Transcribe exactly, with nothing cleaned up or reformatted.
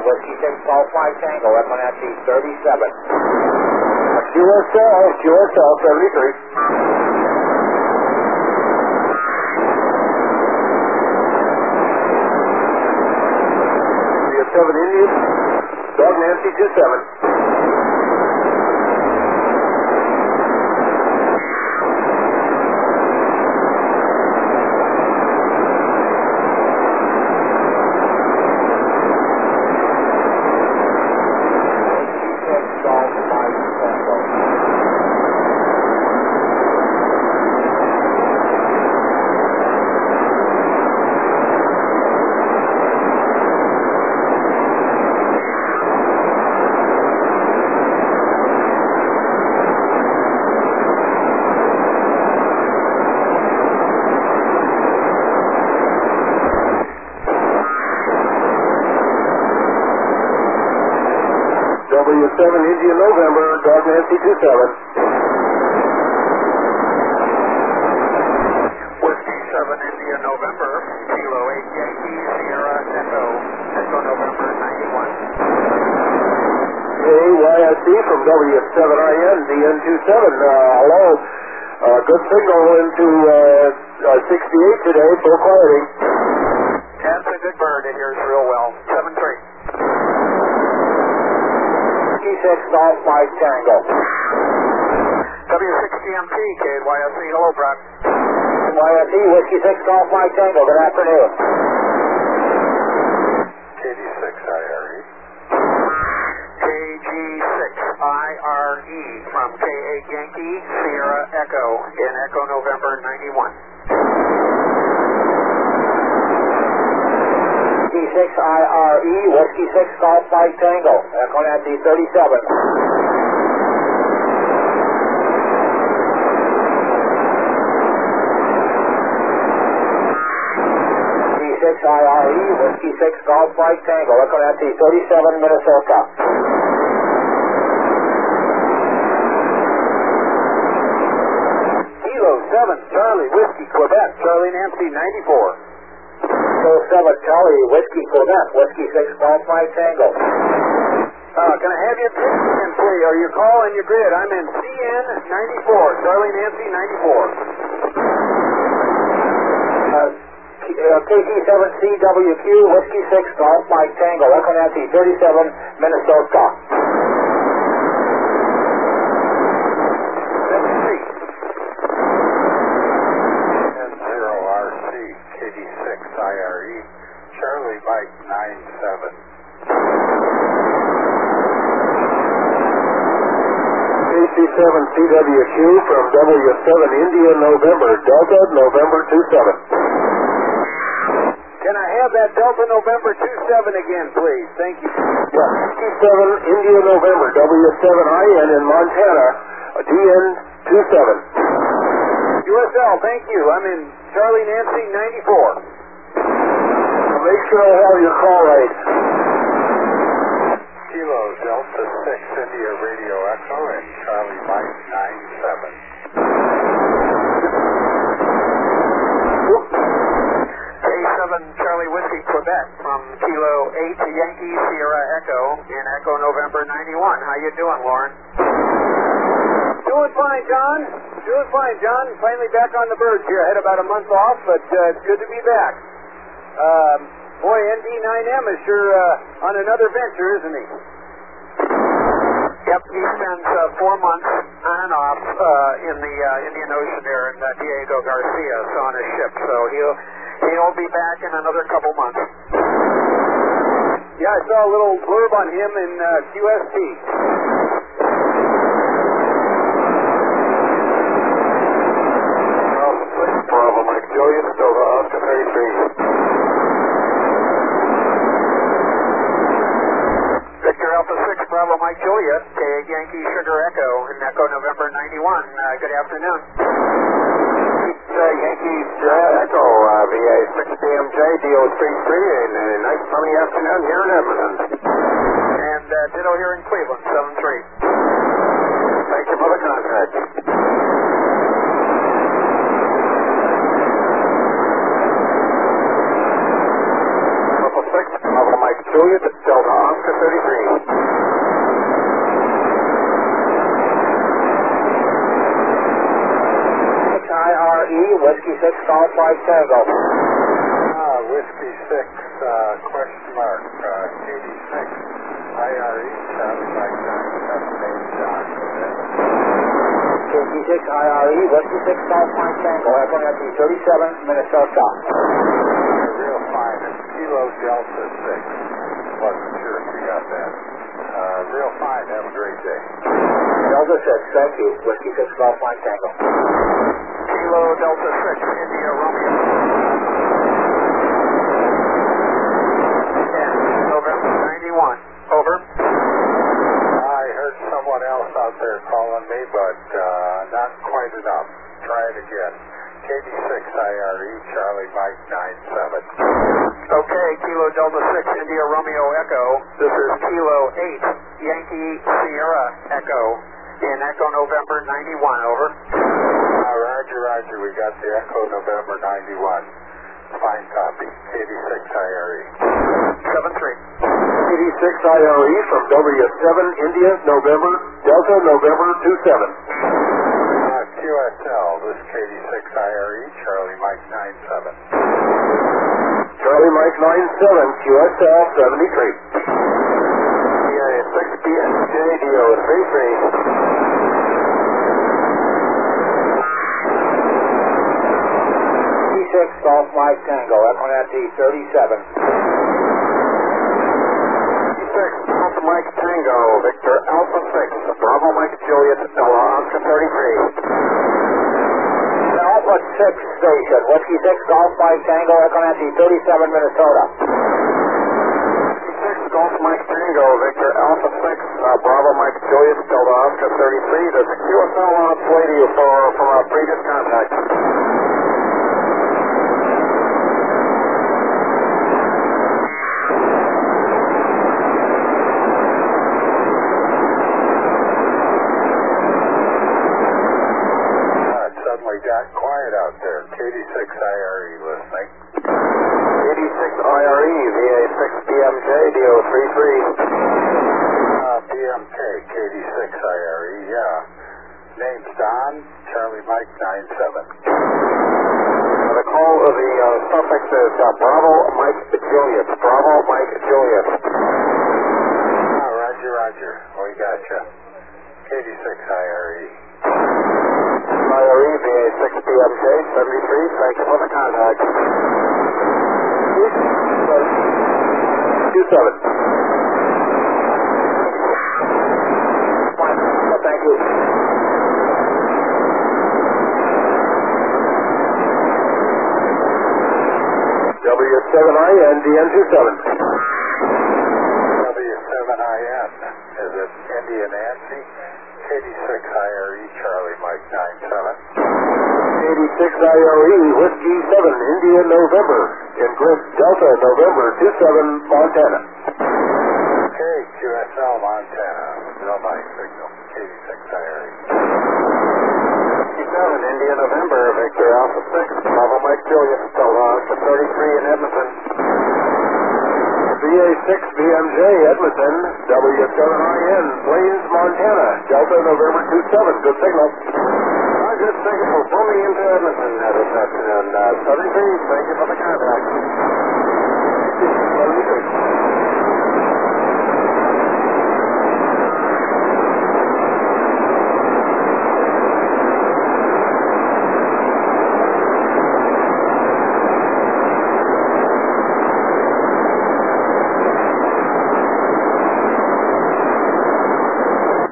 Whiskey six Golf Mike Tango, Echo Nancy thirty-seven. Q S L, Q S L seventy-three. seven Indian, Dog Nancy two seven. W seven Indian November, Dog Nancy two seven. Whiskey seven Indian November, Kilo eight Yankee, Sierra Echo, Echo November ninety-one. A Y S C from W seven I N, D N two seven. Uh, hello. Uh, good signal into uh, uh, sixty-eight today, full clarity. That's a good bird, it hears real well. seven three. six Golf Mike Tango. W six T M T, K Y S C, hello, Brock. Y S C, Whiskey six Golf Mike Tango, good afternoon. K G six I R E. K G six I R E from K eight Yankee, Sierra Echo, in Echo November ninety-one. six I R E, Whiskey six Golf Mike Tango, Echo Nancy thirty-seven. six I R E, Whiskey six Golf Mike Tango, Echo Nancy thirty-seven, Minnesota. Kilo seven, Charlie, Whiskey, Quebec, Charlie Nancy ninety-four. seven Charlie, Whiskey Quebec, Whiskey six Golf Mike Tango. Uh, can I have your grid again, please, or your call and your grid? I'm in C N ninety-four, Charlie Nancy ninety-four. Uh, K G seven C W Q, Whiskey six Golf Mike Tango, Echo Nancy thirty-seven, Minnesota. I R E, Charlie Mike nine seven. K C seven C W Q from W seven India November, Delta November two seven. Can I have that Delta November two seven again, please? Thank you. Yeah, K C seven India November, W seven I N in Montana, D N two seven. U S L, thank you. I'm in Charlie Nancy ninety-four. Make sure I have your call right. Kilo Delta six India Radio Echo and Charlie Mike nine seven. K seven Charlie Whiskey Quebec from Kilo eight Yankee Sierra Echo in Echo November ninety-one. How you doing, Lauren? Doing fine, John. Doing fine, John. Finally back on the birds here. I had about a month off, but uh, it's good to be back. Um, boy, N D nine M is sure uh, on another venture, isn't he? Yep, he spends uh, four months on and off uh, in the uh, Indian Ocean there, and uh, Diego Garcia is on his ship, so he'll he'll be back in another couple months. Yeah, I saw a little blurb on him in uh, Q S T. Bravo, Mike Julius, Delta Oscar thirty-three. Victor Alpha six, Bravo Mike Juliet, K eight Yankee Sugar Echo, in Echo November ninety-one. Uh, good afternoon. Uh, Yankee uh, Echo, uh, V A six D M J, D O three three, and a nice sunny afternoon here in Edmonton. And uh, ditto here in Cleveland, seven three. Thank you for the contact. Bravo Mike Juliet, Delta Oscar Whiskey six, Golf Mike Tango. Ah, Whiskey six, uh, question mark, uh, eighty-six, I R E, Charlie Mike nine seven, name John. K T six, I R E, Whiskey six, Golf Mike Tango, Echo Nancy thirty-seven, Minnesota. Real fine, it's Kilo Delta six. Wasn't sure if you got that. Uh, real fine, have a great day. Delta six, thank you. Whiskey six, Golf Mike Tango. Kilo Delta six, India Romeo. November ninety-one. Over. I heard someone else out there calling me, but uh, not quite enough. Try it again. K D six I R E, Charlie Mike nine seven. Okay, Kilo Delta six, India Romeo Echo. This is Kilo eight, Yankee Sierra Echo in Echo November ninety-one. Over. Uh, roger, roger. We got the Echo November ninety-one. Fine copy. K D six I R E. seven three. K D six I R E from W seven India November Delta November two seven. Uh, Q S L, this K D six I R E, Charlie Mike nine seven. Charlie Mike nine seven, Q S L seventy-three. B A six B M J D O three three. six, Golf Mike Tango, Echo Nancy thirty-seven. six, Alpha Mike Tango, Victor Alpha six, Bravo Mike Juliet, Stella Oscar thirty-three. Alpha six station, Whiskey six, Golf Mike Tango, Echo Nancy thirty-seven, Minnesota. six, Golf Mike Tango, Victor Alpha six, uh, Bravo Mike Juliet, Stella Oscar thirty-three. There's a Q S L on its way to you for, from our previous contact. Got quiet out there. K D six I R E listening. K D six I R E, V A six B M J, D O three three. Uh, B M K, K D six I R E, yeah. Name's Don, Charlie Mike nine seven. Uh, the call of the uh, suffix is uh, Bravo Mike Juliet. Bravo Mike Juliet. Uh, roger, roger. We got you. K D six I R E. I R E, V A six B M J, seventy-three, thank you for the contact. two seven. Thank you. W seven I N, D N two seven. W seven I N, is it India Nancy? K D six I R E, Charlie Mike nine seven. K D six I R E, Whiskey seven, India November, in Grid Delta November two seven, Montana. Okay, Q S L Montana, no my signal, K D six I R E. Whiskey seven, India November, Victor Alpha six, Bravo Mike Juliet, Delta Oscar thirty-three in Edmonton. V A six B M J, Edmonton, W seven I N, Plains, Montana, Delta November two seven, good signal. Uh, good signal, phone me into Edmonton uh, this afternoon, uh, seventy-three, thank you for the contact.